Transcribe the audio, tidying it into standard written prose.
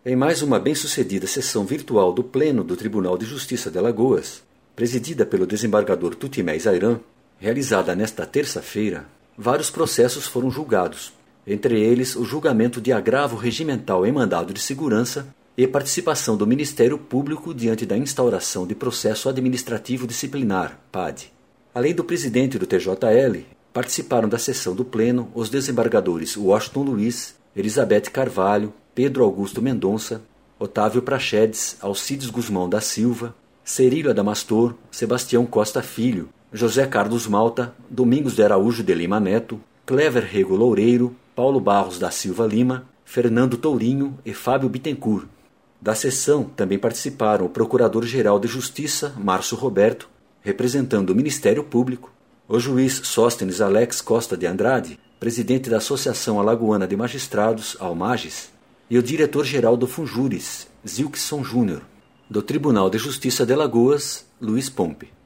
Em mais uma bem-sucedida sessão virtual do Pleno do Tribunal de Justiça de Alagoas, presidida pelo desembargador Tutimé Zairan, realizada nesta terça-feira, vários processos foram julgados, entre eles o julgamento de agravo regimental em mandado de segurança e participação do Ministério Público diante da instauração de processo administrativo disciplinar, PAD. Além do presidente do TJL, participaram da sessão do Pleno os desembargadores Washington Luiz, Elizabeth Carvalho, Pedro Augusto Mendonça, Otávio Praxedes, Alcides Guzmão da Silva, Cerílio Adamastor, Sebastião Costa Filho, José Carlos Malta, Domingos de Araújo de Lima Neto, Clever Rego Loureiro, Paulo Barros da Silva Lima, Fernando Tourinho e Fábio Bittencourt. Da sessão também participaram o Procurador-Geral de Justiça, Márcio Roberto, representando o Ministério Público, o juiz Sóstenes Alex Costa de Andrade, presidente da Associação Alagoana de Magistrados, Almages, e o diretor-geral do Funjuris, Zilkson Júnior, do Tribunal de Justiça de Alagoas, Luiz Pompe.